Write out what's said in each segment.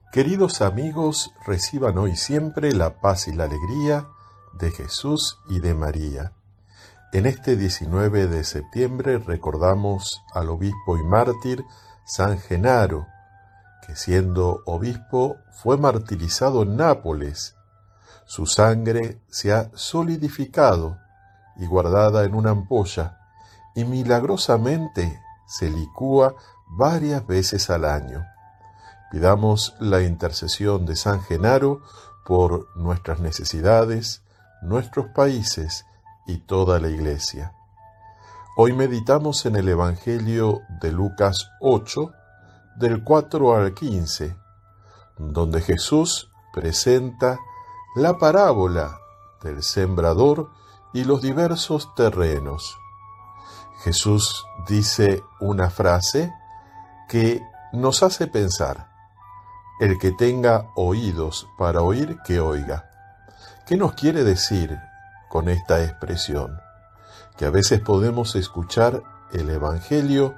Queridos amigos, reciban hoy siempre la paz y la alegría de Jesús y de María. En este 19 de septiembre recordamos al obispo y mártir San Genaro, que siendo obispo fue martirizado en Nápoles. Su sangre se ha solidificado y guardada en una ampolla, y milagrosamente se licúa varias veces al año. Pidamos la intercesión de San Genaro por nuestras necesidades, nuestros países y toda la Iglesia. Hoy meditamos en el Evangelio de Lucas 8, del 4 al 15, donde Jesús presenta la parábola del sembrador y los diversos terrenos. Jesús dice una frase que nos hace pensar: el que tenga oídos para oír, que oiga. ¿Qué nos quiere decir con esta expresión? Que a veces podemos escuchar el Evangelio,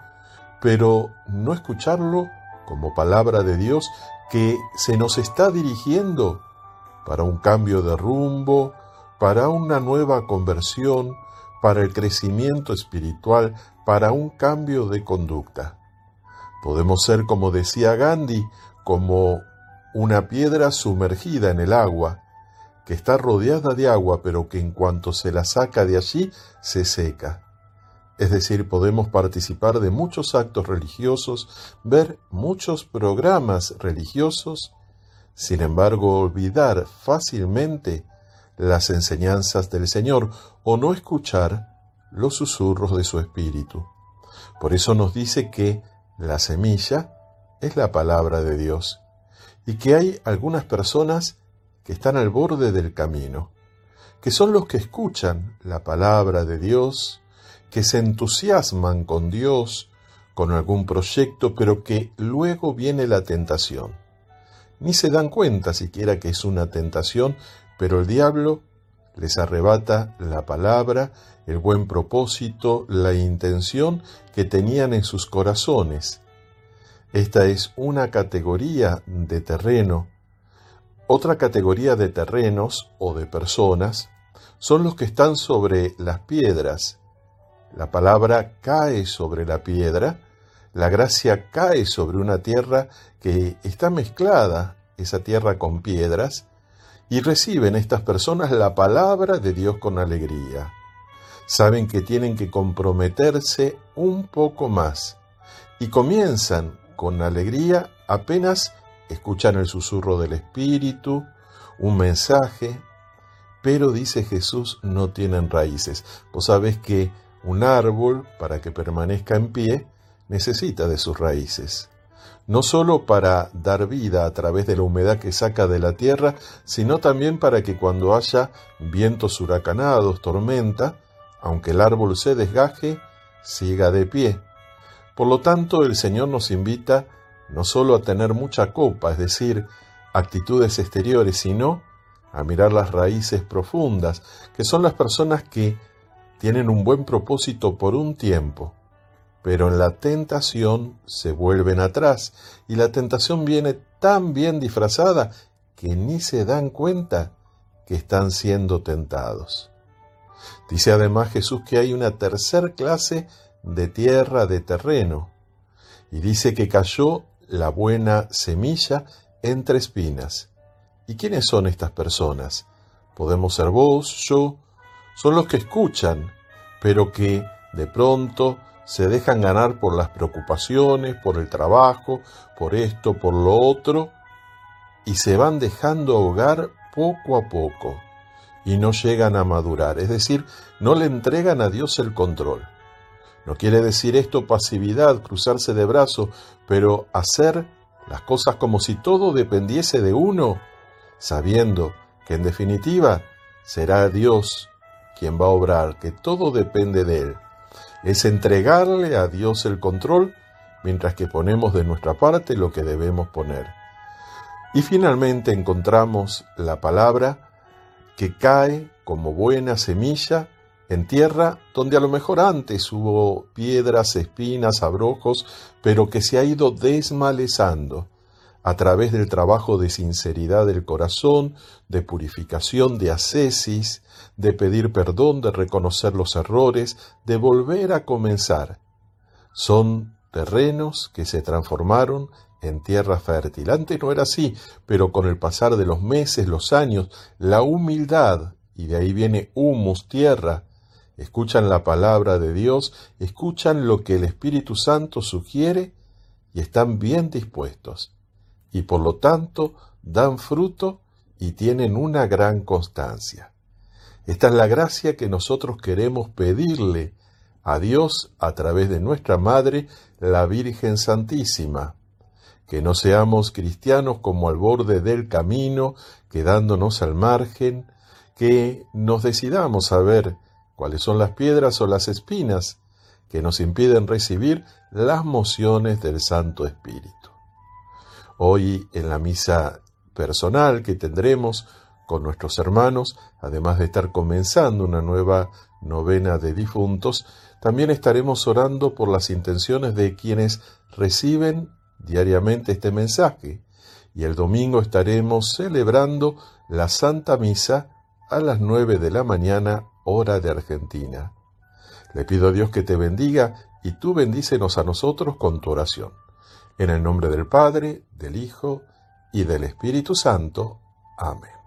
pero no escucharlo como palabra de Dios que se nos está dirigiendo para un cambio de rumbo, para una nueva conversión, para el crecimiento espiritual, para un cambio de conducta. Podemos ser, como decía Gandhi, como una piedra sumergida en el agua, que está rodeada de agua, pero que en cuanto se la saca de allí, se seca. Es decir, podemos participar de muchos actos religiosos, ver muchos programas religiosos, sin embargo, olvidar fácilmente las enseñanzas del Señor o no escuchar los susurros de su Espíritu. Por eso nos dice que la semilla es la palabra de Dios y que hay algunas personas que están al borde del camino, que son los que escuchan la palabra de Dios, que se entusiasman con Dios, con algún proyecto, pero que luego viene la tentación. Ni se dan cuenta siquiera que es una tentación, pero el diablo les arrebata la palabra, el buen propósito, la intención que tenían en sus corazones. Esta es una categoría de terreno. Otra categoría de terrenos o de personas son los que están sobre las piedras. La palabra cae sobre la piedra, la gracia cae sobre una tierra que está mezclada, esa tierra con piedras, y reciben estas personas la palabra de Dios con alegría. Saben que tienen que comprometerse un poco más y comienzan con alegría apenas escuchan el susurro del Espíritu, un mensaje, pero dice Jesús, no tienen raíces. Vos sabés que un árbol, para que permanezca en pie, necesita de sus raíces. No solo para dar vida a través de la humedad que saca de la tierra, sino también para que cuando haya vientos huracanados, tormenta, aunque el árbol se desgaje, siga de pie. Por lo tanto, el Señor nos invita no solo a tener mucha copa, es decir, actitudes exteriores, sino a mirar las raíces profundas, que son las personas que tienen un buen propósito por un tiempo, pero en la tentación se vuelven atrás, y la tentación viene tan bien disfrazada que ni se dan cuenta que están siendo tentados. Dice además Jesús que hay una tercer clase de tierra, de terreno, y dice que cayó la buena semilla entre espinas. ¿Y quiénes son estas personas? Podemos ser vos, yo, son los que escuchan, pero que de pronto se dejan ganar por las preocupaciones, por el trabajo, por esto, por lo otro, y se van dejando ahogar poco a poco, y no llegan a madurar, es decir, no le entregan a Dios el control. No quiere decir esto pasividad, cruzarse de brazos, pero hacer las cosas como si todo dependiese de uno, sabiendo que en definitiva será Dios quien va a obrar, que todo depende de Él. Es entregarle a Dios el control, mientras que ponemos de nuestra parte lo que debemos poner. Y finalmente encontramos la palabra que cae como buena semilla en tierra donde a lo mejor antes hubo piedras, espinas, abrojos, pero que se ha ido desmalezando. a través del trabajo de sinceridad del corazón, de purificación, de ascesis, de pedir perdón, de reconocer los errores, de volver a comenzar. Son terrenos que se transformaron en tierra fértil. Antes no era así, pero con el pasar de los meses, los años, la humildad, y de ahí viene humus, tierra, escuchan la palabra de Dios, escuchan lo que el Espíritu Santo sugiere y están bien dispuestos. Y por lo tanto dan fruto y tienen una gran constancia. Esta es la gracia que nosotros queremos pedirle a Dios a través de nuestra Madre, la Virgen Santísima. Que no seamos cristianos como al borde del camino, quedándonos al margen, que nos decidamos a ver cuáles son las piedras o las espinas que nos impiden recibir las mociones del Santo Espíritu. Hoy en la misa personal que tendremos con nuestros hermanos, además de estar comenzando una nueva novena de difuntos, también estaremos orando por las intenciones de quienes reciben diariamente este mensaje, y el domingo estaremos celebrando la Santa Misa a las 9 de la mañana, hora de Argentina. Le pido a Dios que te bendiga y tú bendícenos a nosotros con tu oración. En el nombre del Padre, del Hijo y del Espíritu Santo. Amén.